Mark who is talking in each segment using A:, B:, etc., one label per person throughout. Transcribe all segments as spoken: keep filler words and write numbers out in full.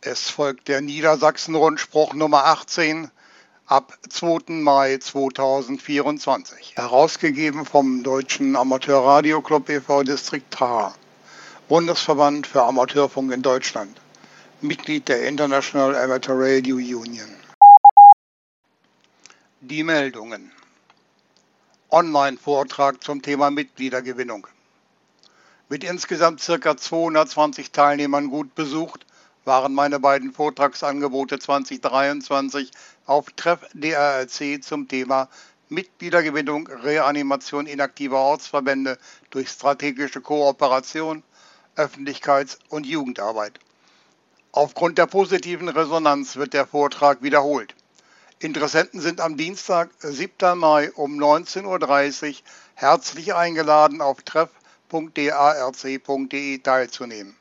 A: Es folgt der Niedersachsen-Rundspruch Nummer achtzehn ab zweiten Mai zweitausendvierundzwanzig. Herausgegeben vom Deutschen Amateurradio-Club e V Distrikt Haar, Bundesverband für Amateurfunk in Deutschland, Mitglied der International Amateur Radio Union. Die Meldungen. Online-Vortrag zum Thema Mitgliedergewinnung. Mit insgesamt ca. zweihundertzwanzig Teilnehmern gut besucht, waren meine beiden Vortragsangebote zweitausenddreiundzwanzig auf Treff D R L C zum Thema Mitgliedergewinnung, Reanimation inaktiver Ortsverbände durch strategische Kooperation, Öffentlichkeits- und Jugendarbeit. Aufgrund der positiven Resonanz wird der Vortrag wiederholt. Interessenten sind am Dienstag, siebten Mai um neunzehn Uhr dreißig herzlich eingeladen, auf treff punkt d a r c punkt d e teilzunehmen.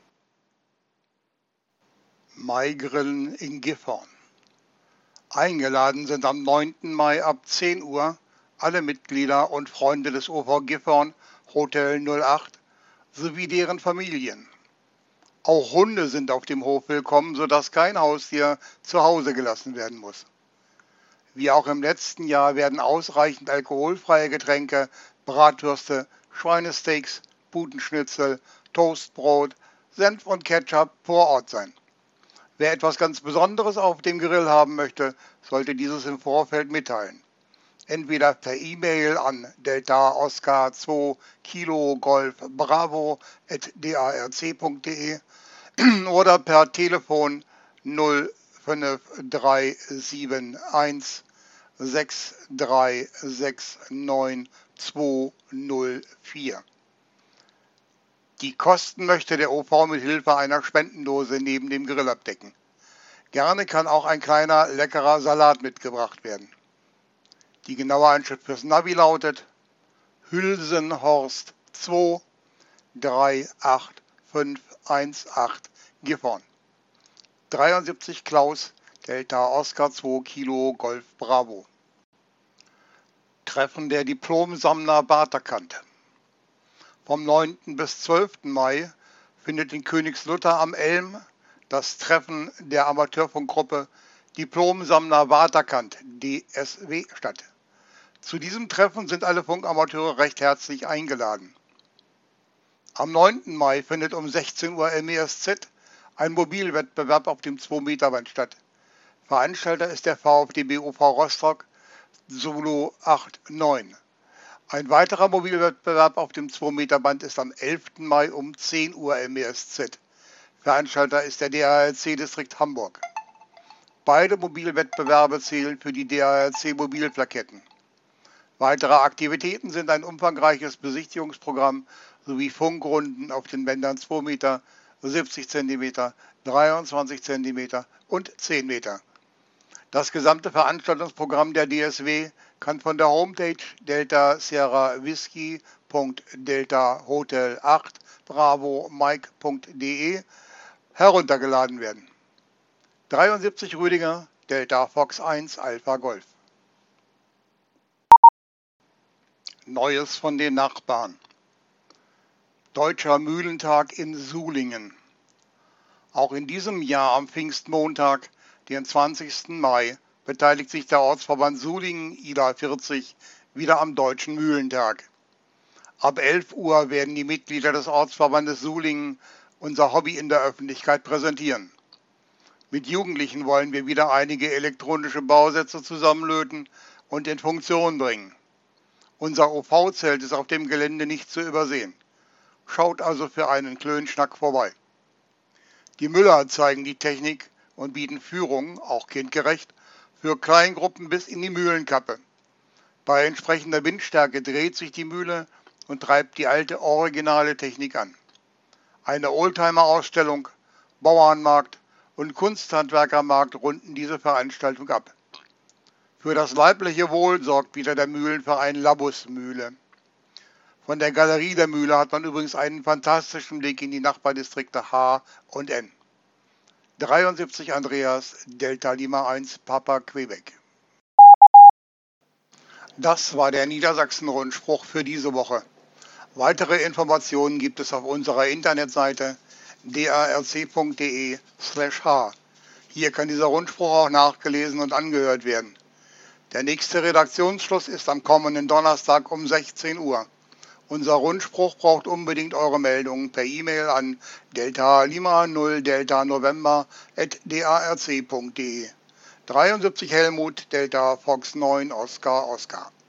A: Maigrillen in Gifhorn. Eingeladen sind am neunten Mai ab zehn Uhr alle Mitglieder und Freunde des O V Gifhorn Hotel null acht sowie deren Familien. Auch Hunde sind auf dem Hof willkommen, sodass kein Haustier zu Hause gelassen werden muss. Wie auch im letzten Jahr werden ausreichend alkoholfreie Getränke, Bratwürste, Schweinesteaks, Putenschnitzel, Toastbrot, Senf und Ketchup vor Ort sein. Wer etwas ganz Besonderes auf dem Grill haben möchte, sollte dieses im Vorfeld mitteilen. Entweder per E-Mail an Delta Oscar zwei Kilo Golf Bravo at d a r c punkt d e oder per Telefon null fünf drei sieben eins sechs drei sechs neun zwei null vier. Die Kosten möchte der O V mit Hilfe einer Spendendose neben dem Grill abdecken. Gerne kann auch ein kleiner, leckerer Salat mitgebracht werden. Die genaue Anschrift fürs Navi lautet Hülsenhorst zwei drei acht fünf eins acht Gifhorn. dreiundsiebzig Klaus, Delta Oscar zwei Kilo Golf Bravo. Treffen der Diplomsammler Baterkant. Vom neunten bis zwölften Mai findet in Königslutter am Elm das Treffen der Amateurfunkgruppe Diplomsammler Waterkant D S W statt. Zu diesem Treffen sind alle Funkamateure recht herzlich eingeladen. Am neunten Mai findet um sechzehn Uhr M E S Z ein Mobilwettbewerb auf dem zwei Meter Band statt. Veranstalter ist der VfDB O V Rostock Solo acht neun. Ein weiterer Mobilwettbewerb auf dem zwei Meter Band ist am elften Mai um zehn Uhr M E S Z. Veranstalter ist der D R L C Distrikt Hamburg. Beide Mobilwettbewerbe zählen für die D R L C Mobilplaketten. Weitere Aktivitäten sind ein umfangreiches Besichtigungsprogramm sowie Funkrunden auf den Bändern zwei Meter, siebzig Zentimeter, dreiundzwanzig Zentimeter und zehn Meter. Das gesamte Veranstaltungsprogramm der D S W kann von der Homepage delta sierra whisky punkt delta hotel acht bravo mike punkt d e heruntergeladen werden. dreiundsiebzig Rüdiger, Delta Fox eins Alpha Golf. Neues von den Nachbarn. Deutscher Mühlentag in Sulingen. Auch in diesem Jahr am Pfingstmontag, den zwanzigsten Mai, beteiligt sich der Ortsverband Sulingen I D A vierzig wieder am Deutschen Mühlentag. Ab elf Uhr werden die Mitglieder des Ortsverbandes Sulingen unser Hobby in der Öffentlichkeit präsentieren. Mit Jugendlichen wollen wir wieder einige elektronische Bausätze zusammenlöten und in Funktion bringen. Unser O V-Zelt ist auf dem Gelände nicht zu übersehen. Schaut also für einen Klönschnack vorbei. Die Müller zeigen die Technik und bieten Führungen, auch kindgerecht, für Kleingruppen bis in die Mühlenkappe. Bei entsprechender Windstärke dreht sich die Mühle und treibt die alte originale Technik an. Eine Oldtimer-Ausstellung, Bauernmarkt und Kunsthandwerkermarkt runden diese Veranstaltung ab. Für das leibliche Wohl sorgt wieder der Mühlenverein Labus Mühle. Von der Galerie der Mühle hat man übrigens einen fantastischen Blick in die Nachbardistrikte H und N. dreiundsiebzig Andreas, Delta Lima eins, Papa Quebec. Das war der Niedersachsen-Rundspruch für diese Woche. Weitere Informationen gibt es auf unserer Internetseite d a r c punkt d e slash h. Hier kann dieser Rundspruch auch nachgelesen und angehört werden. Der nächste Redaktionsschluss ist am kommenden Donnerstag um sechzehn Uhr. Unser Rundspruch braucht unbedingt eure Meldungen per E-Mail an delta lima null delta november at darc punkt de. dreiundsiebzig Helmut Delta Fox neun Oscar Oscar.